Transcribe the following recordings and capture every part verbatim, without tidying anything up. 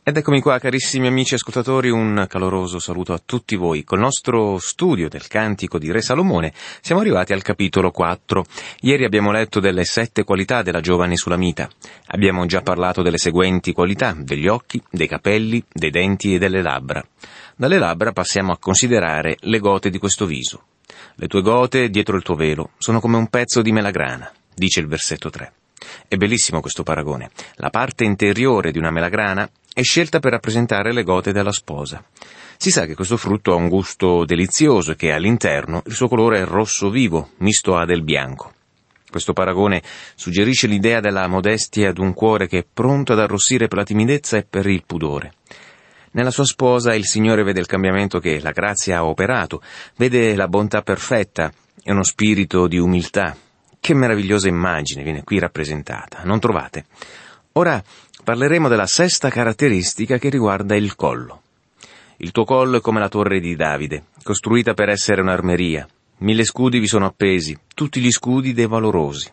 Ed eccomi qua, carissimi amici ascoltatori, un caloroso saluto a tutti voi. Col nostro studio del Cantico di Re Salomone siamo arrivati al capitolo quattro. Ieri abbiamo letto delle sette qualità della giovane Sulamita. Abbiamo già parlato delle seguenti qualità: degli occhi, dei capelli, dei denti e delle labbra. Dalle labbra passiamo a considerare le gote di questo viso. Le tue gote dietro il tuo velo sono come un pezzo di melagrana, dice il versetto tre. È bellissimo questo paragone. La parte interiore di una melagrana è scelta per rappresentare le gote della sposa. Si sa che questo frutto ha un gusto delizioso e che all'interno il suo colore è rosso vivo, misto a del bianco. Questo paragone suggerisce l'idea della modestia d'un cuore che è pronto ad arrossire per la timidezza e per il pudore. Nella sua sposa il Signore vede il cambiamento che la grazia ha operato, vede la bontà perfetta e uno spirito di umiltà. Che meravigliosa immagine viene qui rappresentata, non trovate? Ora parleremo della sesta caratteristica che riguarda il collo. Il tuo collo è come la torre di Davide, costruita per essere un'armeria. Mille scudi vi sono appesi, tutti gli scudi dei valorosi.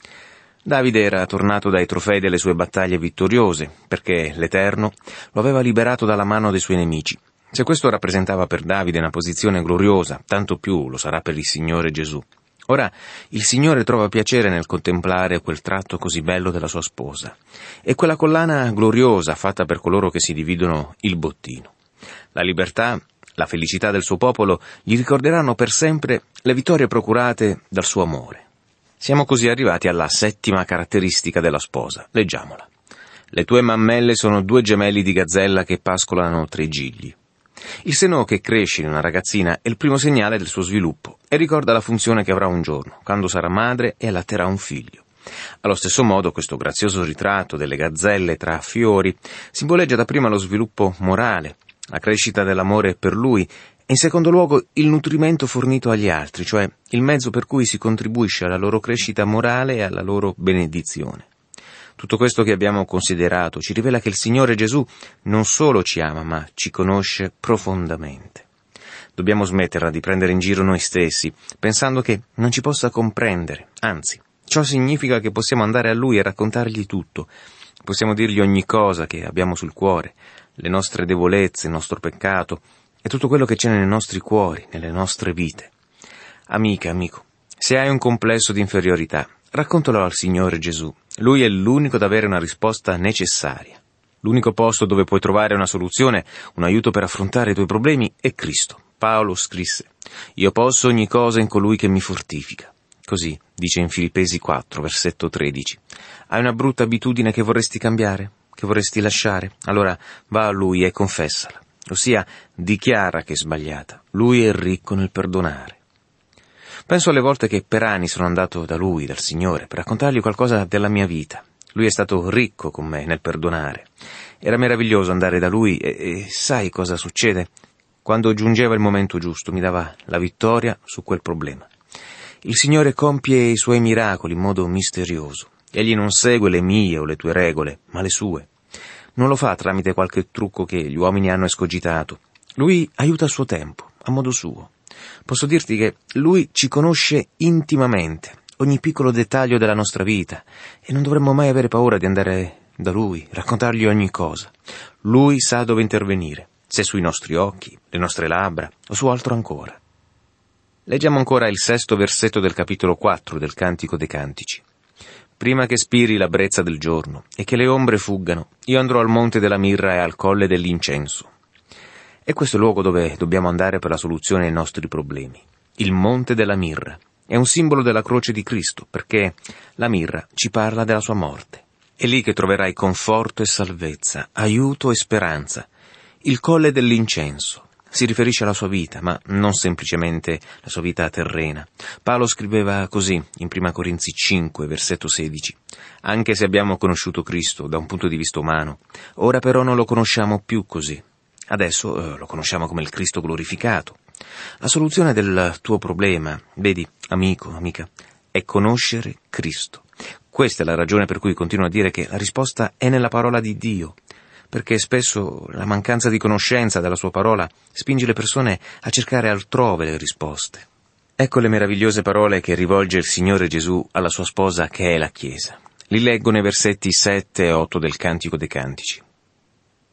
Davide era tornato dai trofei delle sue battaglie vittoriose, perché l'Eterno lo aveva liberato dalla mano dei suoi nemici. Se questo rappresentava per Davide una posizione gloriosa, tanto più lo sarà per il Signore Gesù. Ora, il Signore trova piacere nel contemplare quel tratto così bello della sua sposa e quella collana gloriosa fatta per coloro che si dividono il bottino. La libertà, la felicità del suo popolo gli ricorderanno per sempre le vittorie procurate dal suo amore. Siamo così arrivati alla settima caratteristica della sposa. Leggiamola. Le tue mammelle sono due gemelli di gazzella che pascolano tra i gigli. Il seno che cresce in una ragazzina è il primo segnale del suo sviluppo e ricorda la funzione che avrà un giorno, quando sarà madre e allatterà un figlio. Allo stesso modo, questo grazioso ritratto delle gazzelle tra fiori simboleggia dapprima lo sviluppo morale, la crescita dell'amore per lui e in secondo luogo il nutrimento fornito agli altri, cioè il mezzo per cui si contribuisce alla loro crescita morale e alla loro benedizione. Tutto questo che abbiamo considerato ci rivela che il Signore Gesù non solo ci ama, ma ci conosce profondamente. Dobbiamo smetterla di prendere in giro noi stessi, pensando che non ci possa comprendere. Anzi, ciò significa che possiamo andare a Lui e raccontargli tutto. Possiamo dirgli ogni cosa che abbiamo sul cuore, le nostre debolezze, il nostro peccato e tutto quello che c'è nei nostri cuori, nelle nostre vite. Amica, amico, se hai un complesso di inferiorità, raccontalo al Signore Gesù. Lui è l'unico ad avere una risposta necessaria. L'unico posto dove puoi trovare una soluzione, un aiuto per affrontare i tuoi problemi, è Cristo. Paolo scrisse: «Io posso ogni cosa in colui che mi fortifica». Così dice in Filippesi quattro, versetto tredici. Hai una brutta abitudine che vorresti cambiare? Che vorresti lasciare? Allora va a Lui e confessala. Ossia, dichiara che è sbagliata. Lui è ricco nel perdonare. Penso alle volte che per anni sono andato da Lui, dal Signore, per raccontargli qualcosa della mia vita. Lui è stato ricco con me nel perdonare. Era meraviglioso andare da Lui e, e sai cosa succede? Quando giungeva il momento giusto mi dava la vittoria su quel problema. Il Signore compie i Suoi miracoli in modo misterioso. Egli non segue le mie o le tue regole, ma le Sue. Non lo fa tramite qualche trucco che gli uomini hanno escogitato. Lui aiuta a suo tempo, a modo suo. Posso dirti che Lui ci conosce intimamente, ogni piccolo dettaglio della nostra vita, e non dovremmo mai avere paura di andare da Lui, raccontargli ogni cosa. Lui sa dove intervenire, se sui nostri occhi, le nostre labbra o su altro ancora. Leggiamo ancora il sesto versetto del capitolo quattro del Cantico dei Cantici. Prima che spiri la brezza del giorno e che le ombre fuggano, io andrò al monte della mirra e al colle dell'incenso. È questo il luogo dove dobbiamo andare per la soluzione ai nostri problemi. Il monte della mirra è un simbolo della croce di Cristo, perché la mirra ci parla della sua morte. È lì che troverai conforto e salvezza, aiuto e speranza. Il colle dell'incenso si riferisce alla sua vita, ma non semplicemente la sua vita terrena. Paolo scriveva così in Prima Corinzi cinque, versetto sedici. Anche se abbiamo conosciuto Cristo da un punto di vista umano, ora però non lo conosciamo più così. Adesso eh, lo conosciamo come il Cristo glorificato. La soluzione del tuo problema, vedi, amico, amica, è conoscere Cristo. Questa è la ragione per cui continuo a dire che la risposta è nella parola di Dio, perché spesso la mancanza di conoscenza della sua parola spinge le persone a cercare altrove le risposte. Ecco le meravigliose parole che rivolge il Signore Gesù alla sua sposa che è la Chiesa. Li leggo nei versetti sette e otto del Cantico dei Cantici.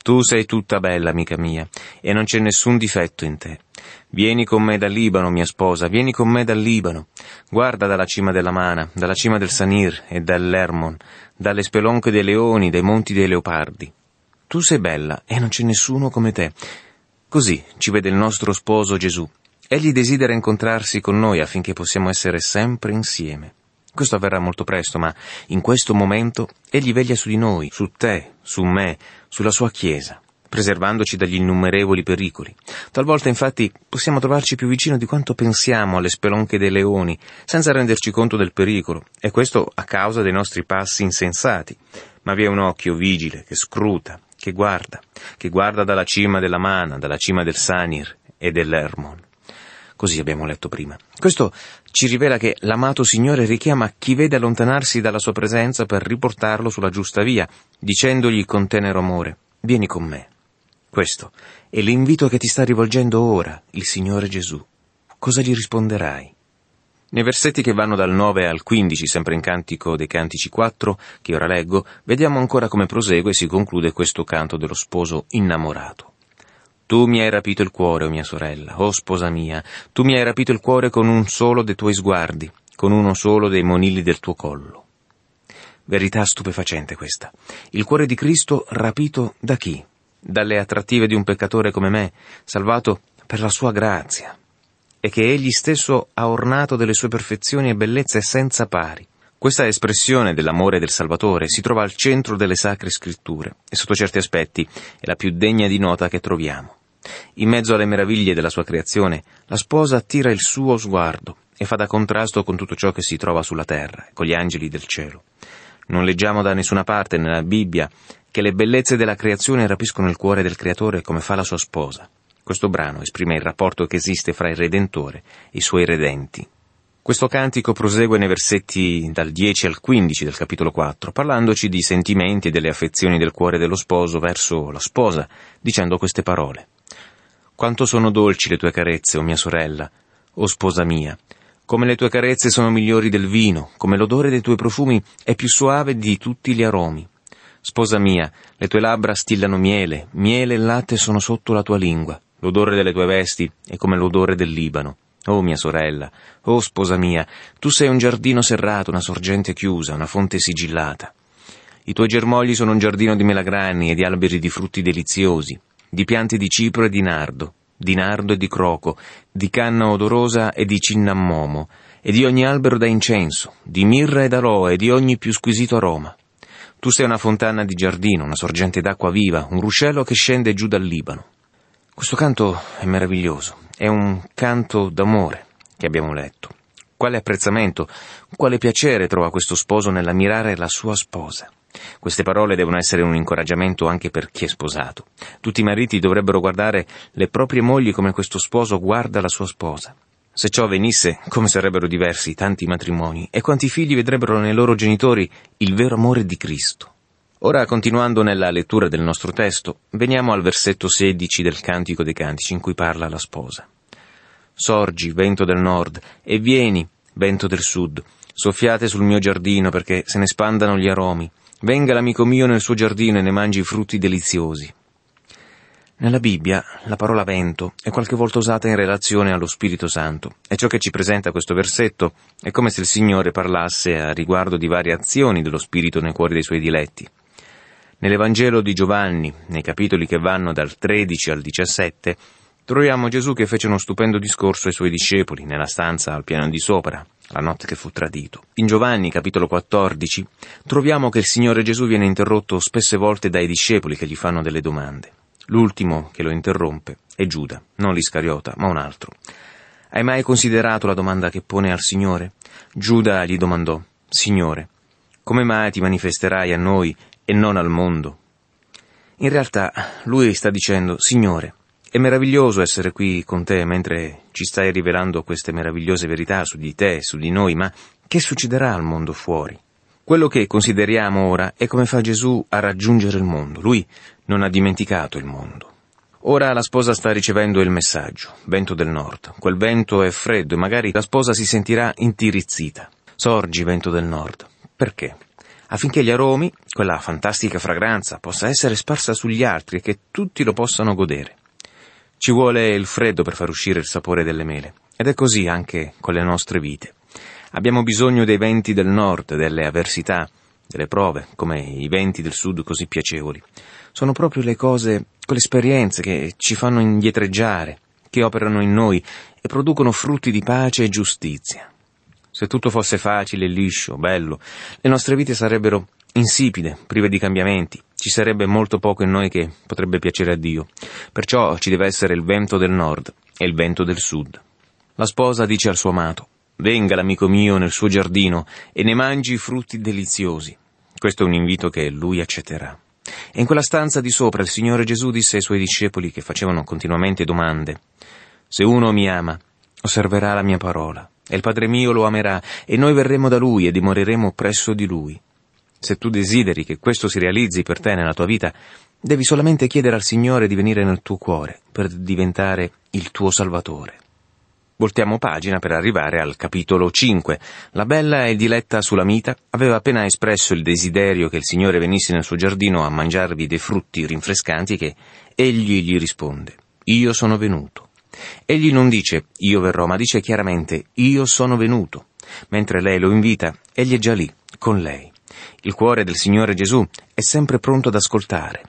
Tu sei tutta bella, amica mia, e non c'è nessun difetto in te. Vieni con me dal Libano, mia sposa, vieni con me dal Libano. Guarda dalla cima della Mana, dalla cima del Sanir e dall'Hermon, dalle spelonche dei leoni, dai monti dei leopardi. Tu sei bella e non c'è nessuno come te. Così ci vede il nostro sposo Gesù. Egli desidera incontrarsi con noi affinché possiamo essere sempre insieme. Questo avverrà molto presto, ma in questo momento egli veglia su di noi, su te, su me, sulla sua Chiesa, preservandoci dagli innumerevoli pericoli. Talvolta, infatti, possiamo trovarci più vicino di quanto pensiamo alle spelonche dei leoni, senza renderci conto del pericolo, e questo a causa dei nostri passi insensati. Ma vi è un occhio vigile che scruta, che guarda, che guarda dalla cima della Mana, dalla cima del Sanir e dell'Hermon. Così abbiamo letto prima. Questo ci rivela che l'amato Signore richiama chi vede allontanarsi dalla sua presenza per riportarlo sulla giusta via, dicendogli con tenero amore: vieni con me. Questo è l'invito che ti sta rivolgendo ora il Signore Gesù. Cosa gli risponderai? Nei versetti che vanno dal nove al quindici, sempre in Cantico dei Cantici quattro, che ora leggo, vediamo ancora come prosegue e si conclude questo canto dello sposo innamorato. Tu mi hai rapito il cuore, o mia sorella, o sposa mia, tu mi hai rapito il cuore con un solo dei tuoi sguardi, con uno solo dei monili del tuo collo. Verità stupefacente questa. Il cuore di Cristo rapito da chi? Dalle attrattive di un peccatore come me, salvato per la sua grazia, e che egli stesso ha ornato delle sue perfezioni e bellezze senza pari. Questa espressione dell'amore del Salvatore si trova al centro delle Sacre Scritture, e sotto certi aspetti è la più degna di nota che troviamo. In mezzo alle meraviglie della sua creazione, la sposa attira il suo sguardo e fa da contrasto con tutto ciò che si trova sulla terra, con gli angeli del cielo. Non leggiamo da nessuna parte nella Bibbia che le bellezze della creazione rapiscono il cuore del Creatore come fa la sua sposa. Questo brano esprime il rapporto che esiste fra il Redentore e i suoi redenti. Questo cantico prosegue nei versetti dal dieci al quindici del capitolo quattro, parlandoci di sentimenti e delle affezioni del cuore dello sposo verso la sposa, dicendo queste parole. Quanto sono dolci le tue carezze, o mia sorella, o sposa mia, come le tue carezze sono migliori del vino, come l'odore dei tuoi profumi è più soave di tutti gli aromi. Sposa mia, le tue labbra stillano miele, miele e latte sono sotto la tua lingua, l'odore delle tue vesti è come l'odore del Libano. Oh mia sorella, oh sposa mia, tu sei un giardino serrato, una sorgente chiusa, una fonte sigillata. I tuoi germogli sono un giardino di melagrani e di alberi di frutti deliziosi, di piante di cipro e di nardo, di nardo e di croco, di canna odorosa e di cinnammomo, e di ogni albero da incenso, di mirra ed aloe e di ogni più squisito aroma. Tu sei una fontana di giardino, una sorgente d'acqua viva, un ruscello che scende giù dal Libano. Questo canto è meraviglioso, è un canto d'amore che abbiamo letto. Quale apprezzamento, quale piacere trova questo sposo nell'ammirare la sua sposa. Queste parole devono essere un incoraggiamento anche per chi è sposato. Tutti i mariti dovrebbero guardare le proprie mogli come questo sposo guarda la sua sposa. Se ciò avvenisse, come sarebbero diversi tanti matrimoni e quanti figli vedrebbero nei loro genitori il vero amore di Cristo. Ora, continuando nella lettura del nostro testo, veniamo al versetto sedici del Cantico dei Cantici, in cui parla la sposa. Sorgi, vento del nord, e vieni, vento del sud, soffiate sul mio giardino perché se ne spandano gli aromi. Venga l'amico mio nel suo giardino e ne mangi i frutti deliziosi. Nella Bibbia la parola vento è qualche volta usata in relazione allo Spirito Santo, e ciò che ci presenta questo versetto è come se il Signore parlasse a riguardo di varie azioni dello Spirito nei cuori dei Suoi diletti. Nell'Evangelo di Giovanni, nei capitoli che vanno dal tredici al diciassette, troviamo Gesù che fece uno stupendo discorso ai Suoi discepoli nella stanza al piano di sopra, la notte che fu tradito. In Giovanni, capitolo quattordici, troviamo che il Signore Gesù viene interrotto spesse volte dai discepoli che gli fanno delle domande. L'ultimo che lo interrompe è Giuda, non l'Iscariota, ma un altro. Hai mai considerato la domanda che pone al Signore? Giuda gli domandò, Signore, come mai ti manifesterai a noi e non al mondo? In realtà, lui sta dicendo, Signore, è meraviglioso essere qui con te mentre ci stai rivelando queste meravigliose verità su di te e su di noi, ma che succederà al mondo fuori? Quello che consideriamo ora è come fa Gesù a raggiungere il mondo. Lui non ha dimenticato il mondo. Ora la sposa sta ricevendo il messaggio, vento del nord. Quel vento è freddo e magari la sposa si sentirà intirizzita. Sorgi, vento del nord. Perché? affinché gli aromi, quella fantastica fragranza, possa essere sparsa sugli altri e che tutti lo possano godere. Ci vuole il freddo per far uscire il sapore delle mele, ed è così anche con le nostre vite. Abbiamo bisogno dei venti del nord, delle avversità, delle prove, come i venti del sud così piacevoli. Sono proprio le cose, quelle esperienze che ci fanno indietreggiare, che operano in noi e producono frutti di pace e giustizia. Se tutto fosse facile, liscio, bello, le nostre vite sarebbero insipide, prive di cambiamenti. Ci sarebbe molto poco in noi che potrebbe piacere a Dio. Perciò ci deve essere il vento del nord e il vento del sud. La sposa dice al suo amato: «Venga l'amico mio nel suo giardino e ne mangi i frutti deliziosi». Questo è un invito che lui accetterà. E in quella stanza di sopra il Signore Gesù disse ai suoi discepoli, che facevano continuamente domande: «Se uno mi ama, osserverà la mia parola, e il Padre mio lo amerà, e noi verremo da lui e dimoreremo presso di lui». Se tu desideri che questo si realizzi per te nella tua vita, devi solamente chiedere al Signore di venire nel tuo cuore per diventare il tuo Salvatore. Voltiamo pagina per arrivare al capitolo cinque. La bella e diletta Sulamita aveva appena espresso il desiderio che il Signore venisse nel suo giardino a mangiarvi dei frutti rinfrescanti che egli gli risponde: «Io sono venuto». Egli non dice «io verrò», ma dice chiaramente «io sono venuto». Mentre lei lo invita, egli è già lì, con lei. Il cuore del Signore Gesù è sempre pronto ad ascoltare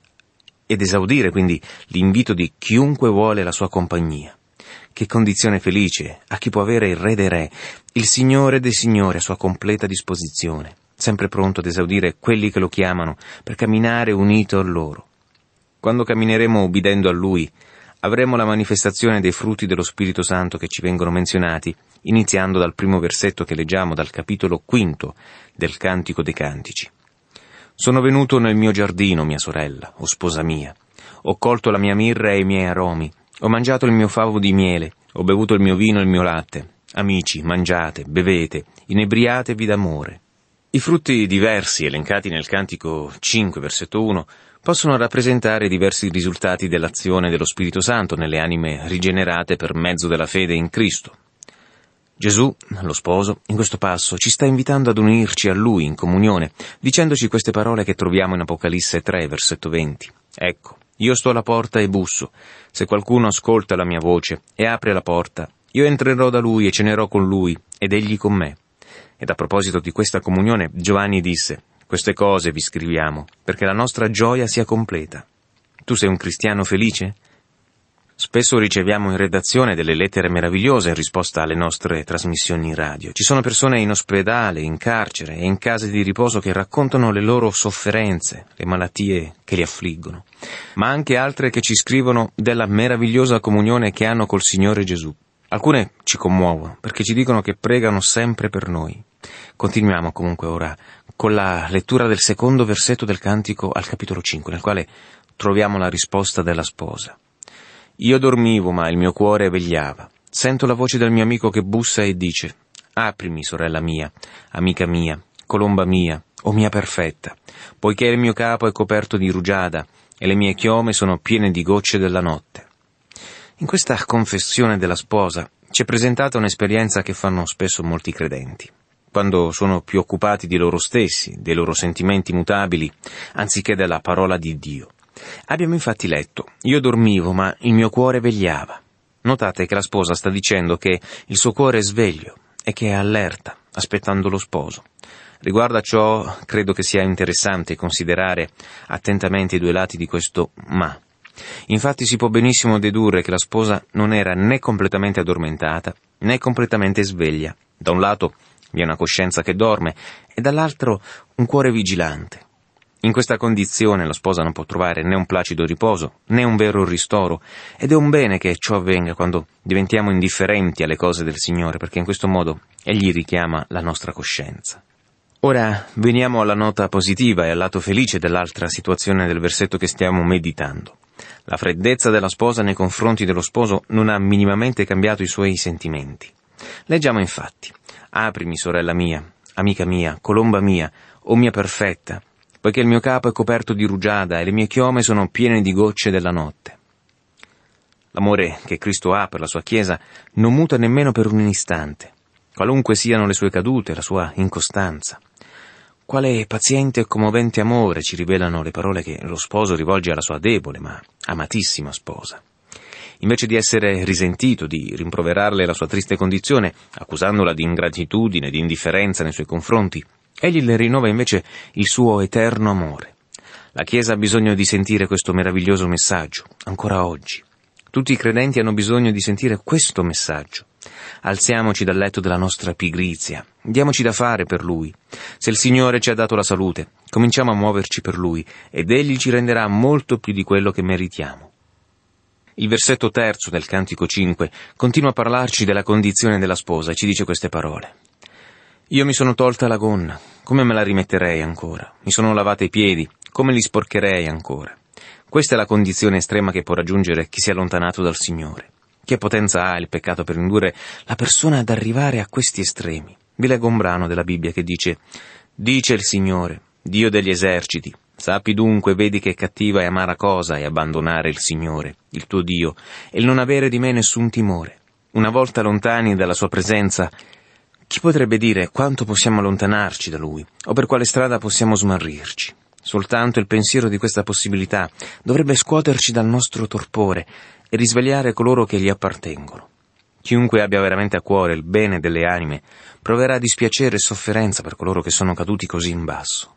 ed esaudire quindi l'invito di chiunque vuole la sua compagnia. Che condizione felice a chi può avere il Re dei Re, il Signore dei Signori a sua completa disposizione, sempre pronto ad esaudire quelli che lo chiamano per camminare unito a loro. Quando cammineremo ubbidendo a Lui, avremo la manifestazione dei frutti dello Spirito Santo che ci vengono menzionati, iniziando dal primo versetto che leggiamo dal capitolo quinto del Cantico dei Cantici. «Sono venuto nel mio giardino, mia sorella, o sposa mia. Ho colto la mia mirra e i miei aromi. Ho mangiato il mio favo di miele, ho bevuto il mio vino e il mio latte. Amici, mangiate, bevete, inebriatevi d'amore». I frutti diversi elencati nel Cantico cinque, versetto uno, possono rappresentare diversi risultati dell'azione dello Spirito Santo nelle anime rigenerate per mezzo della fede in Cristo. Gesù, lo sposo, in questo passo ci sta invitando ad unirci a Lui in comunione, dicendoci queste parole che troviamo in Apocalisse tre, versetto venti. «Ecco, io sto alla porta e busso. Se qualcuno ascolta la mia voce e apre la porta, io entrerò da lui e cenerò con lui ed egli con me». Ed a proposito di questa comunione, Giovanni disse: «Queste cose vi scriviamo perché la nostra gioia sia completa». Tu sei un cristiano felice? Spesso riceviamo in redazione delle lettere meravigliose in risposta alle nostre trasmissioni in radio. Ci sono persone in ospedale, in carcere e in case di riposo che raccontano le loro sofferenze, le malattie che li affliggono, ma anche altre che ci scrivono della meravigliosa comunione che hanno col Signore Gesù. Alcune ci commuovono perché ci dicono che pregano sempre per noi. Continuiamo comunque ora con la lettura del secondo versetto del Cantico al capitolo cinque, nel quale troviamo la risposta della sposa. «Io dormivo, ma il mio cuore vegliava. Sento la voce del mio amico che bussa e dice: aprimi, sorella mia, amica mia, colomba mia, o mia perfetta, poiché il mio capo è coperto di rugiada e le mie chiome sono piene di gocce della notte». In questa confessione della sposa ci è presentata un'esperienza che fanno spesso molti credenti, quando sono più occupati di loro stessi, dei loro sentimenti mutabili, anziché della parola di Dio. Abbiamo infatti letto: «Io dormivo, ma il mio cuore vegliava». Notate che la sposa sta dicendo che il suo cuore è sveglio e che è allerta, aspettando lo sposo. Riguardo a ciò, credo che sia interessante considerare attentamente i due lati di questo «ma». Infatti si può benissimo dedurre che la sposa non era né completamente addormentata, né completamente sveglia. Da un lato vi è una coscienza che dorme, e dall'altro un cuore vigilante. In questa condizione la sposa non può trovare né un placido riposo, né un vero ristoro, ed è un bene che ciò avvenga quando diventiamo indifferenti alle cose del Signore, perché in questo modo Egli richiama la nostra coscienza. Ora veniamo alla nota positiva e al lato felice dell'altra situazione del versetto che stiamo meditando. La freddezza della sposa nei confronti dello sposo non ha minimamente cambiato i suoi sentimenti. Leggiamo infatti: «Aprimi, sorella mia, amica mia, colomba mia, o mia perfetta, poiché il mio capo è coperto di rugiada e le mie chiome sono piene di gocce della notte». L'amore che Cristo ha per la sua Chiesa non muta nemmeno per un istante, qualunque siano le sue cadute, la sua incostanza. quale paziente e commovente amore ci rivelano le parole che lo sposo rivolge alla sua debole ma amatissima sposa. Invece di essere risentito, di rimproverarle la sua triste condizione, accusandola di ingratitudine, di indifferenza nei suoi confronti, egli le rinnova invece il suo eterno amore. La Chiesa ha bisogno di sentire questo meraviglioso messaggio, ancora oggi. Tutti i credenti hanno bisogno di sentire questo messaggio. Alziamoci dal letto della nostra pigrizia, diamoci da fare per Lui. Se il Signore ci ha dato la salute, cominciamo a muoverci per Lui ed Egli ci renderà molto più di quello che meritiamo. Il versetto terzo del Cantico cinque continua a parlarci della condizione della sposa e ci dice queste parole. Io mi sono tolta la gonna, come me la rimetterei ancora? Mi sono lavata i piedi, come li sporcherei ancora? Questa è la condizione estrema che può raggiungere chi si è allontanato dal Signore. Che potenza ha il peccato per indurre la persona ad arrivare a questi estremi? Vi leggo un brano della Bibbia che dice: «Dice il Signore, Dio degli eserciti, sappi dunque, vedi che cattiva e amara cosa è abbandonare il Signore, il tuo Dio, e il non avere di me nessun timore. Una volta lontani dalla sua presenza, chi potrebbe dire quanto possiamo allontanarci da Lui, o per quale strada possiamo smarrirci? Soltanto il pensiero di questa possibilità dovrebbe scuoterci dal nostro torpore e risvegliare coloro che gli appartengono. Chiunque abbia veramente a cuore il bene delle anime proverà dispiacere e sofferenza per coloro che sono caduti così in basso.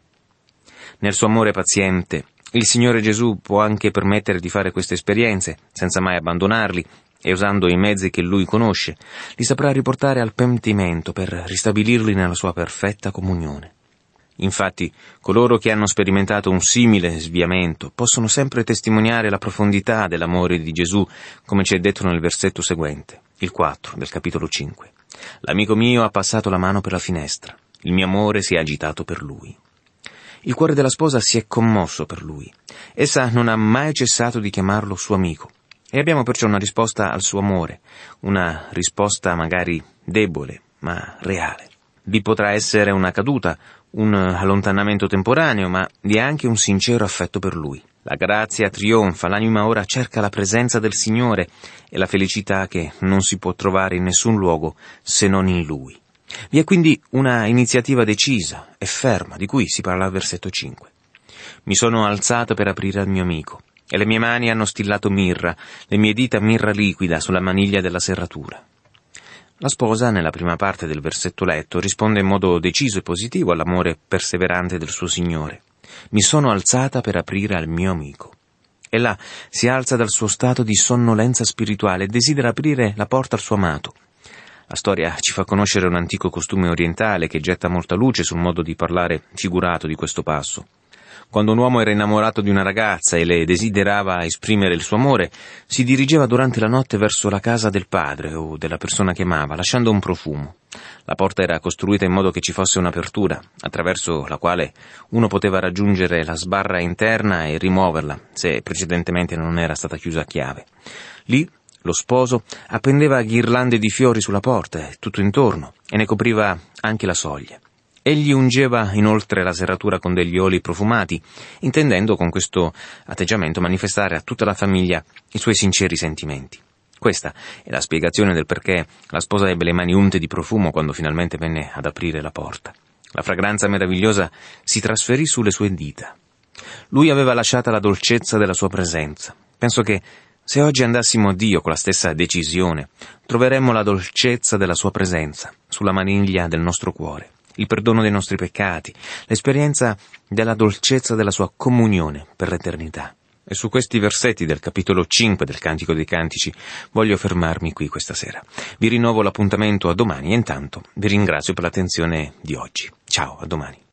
Nel suo amore paziente, il Signore Gesù può anche permettere di fare queste esperienze senza mai abbandonarli e usando i mezzi che Lui conosce, li saprà riportare al pentimento per ristabilirli nella sua perfetta comunione. Infatti, coloro che hanno sperimentato un simile sviamento possono sempre testimoniare la profondità dell'amore di Gesù, come ci è detto nel versetto seguente, il quattro del capitolo cinque. L'amico mio ha passato la mano per la finestra, il mio amore si è agitato per lui. Il cuore della sposa si è commosso per lui. Essa non ha mai cessato di chiamarlo suo amico. E abbiamo perciò una risposta al suo amore, una risposta magari debole, ma reale. Vi potrà essere una caduta, un allontanamento temporaneo, ma vi è anche un sincero affetto per Lui. La grazia trionfa, l'anima ora cerca la presenza del Signore e la felicità che non si può trovare in nessun luogo se non in Lui. Vi è quindi una iniziativa decisa e ferma, di cui si parla al versetto cinque. Mi sono alzato per aprire al mio amico, e le mie mani hanno stillato mirra, le mie dita mirra liquida sulla maniglia della serratura. La sposa, nella prima parte del versetto letto, risponde in modo deciso e positivo all'amore perseverante del suo Signore. Mi sono alzata per aprire al mio amico. Ella si alza dal suo stato di sonnolenza spirituale e desidera aprire la porta al suo amato. La storia ci fa conoscere un antico costume orientale che getta molta luce sul modo di parlare figurato di questo passo. Quando un uomo era innamorato di una ragazza e le desiderava esprimere il suo amore, si dirigeva durante la notte verso la casa del padre o della persona che amava, lasciando un profumo. La porta era costruita in modo che ci fosse un'apertura, attraverso la quale uno poteva raggiungere la sbarra interna e rimuoverla, se precedentemente non era stata chiusa a chiave. Lì lo sposo appendeva ghirlande di fiori sulla porta e tutto intorno, e ne copriva anche la soglia. Egli ungeva inoltre la serratura con degli oli profumati, intendendo con questo atteggiamento manifestare a tutta la famiglia i suoi sinceri sentimenti. Questa è la spiegazione del perché la sposa ebbe le mani unte di profumo quando finalmente venne ad aprire la porta. La fragranza meravigliosa si trasferì sulle sue dita. Lui aveva lasciata la dolcezza della sua presenza. Penso che se oggi andassimo a Dio con la stessa decisione, troveremmo la dolcezza della sua presenza sulla maniglia del nostro cuore, il perdono dei nostri peccati, l'esperienza della dolcezza della sua comunione per l'eternità. E su questi versetti del capitolo cinque del Cantico dei Cantici voglio fermarmi qui questa sera. Vi rinnovo l'appuntamento a domani e intanto vi ringrazio per l'attenzione di oggi. Ciao, a domani.